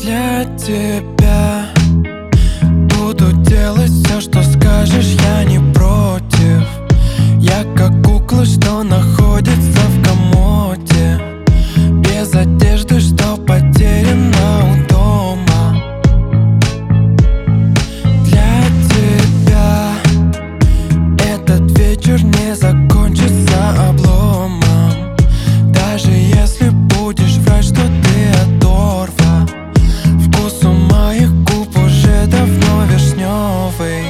Для тебя буду делать все, что скажешь, я не против. Я как кукла, что находится в комоде, без одежды, что потеряна у дома. Для тебя этот вечер не закончится обломом, даже если будешь врать, что ты оторва. Вкус у моих губ уже давно вишневый.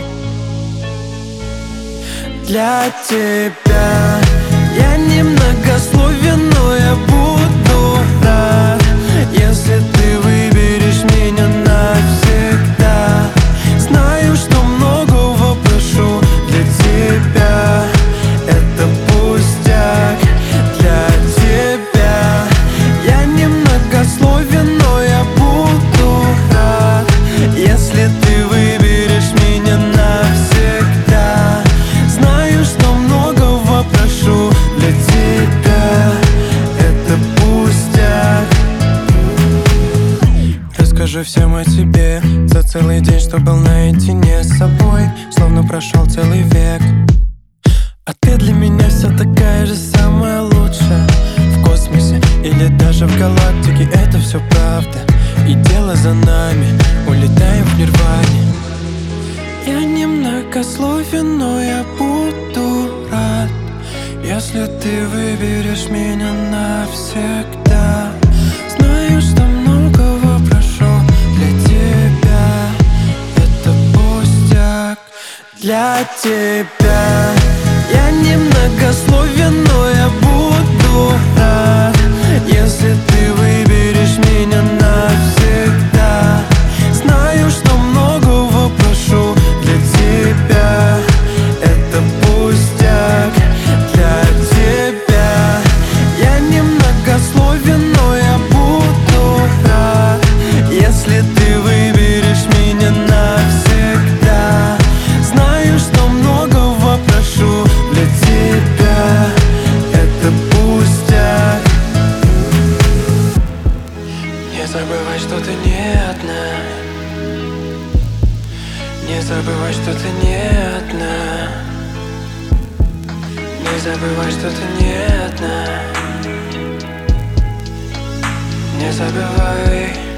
Для тебя я немногословен, но я буду рад, если ты выберешь меня навсегда. Знаю, что многого прошу для тебя, это пустяк. Для тебя я немногословен, но я буду рад, если ты выберешь меня навсегда. Знаю, что многого прошу для тебя, это пустяк. Расскажу всем о тебе за целый день, что был наедине с собой, словно прошел целый век. А ты для меня все такая же самая лучшая в космосе или даже в галактике. Это все правда, и дело за нами, улетаем в нирване. Я немногословен, но я буду рад, если ты выберешь меня навсегда. Знаю, что многого прошу для тебя, это пустяк. Для тебя я немногословен, но я буду рад, если ты выберешь меня навсегда. Знаю, что многого прошу для тебя, это пустяк. Для тебя я немногословен, но я буду рад, если ты выберешь меня навсегда. Знаю, что многого прошу для тебя, это пустяк. Не забывай, что ты не одна, не забывай, что ты не одна, не забывай, что ты не одна, не забывай.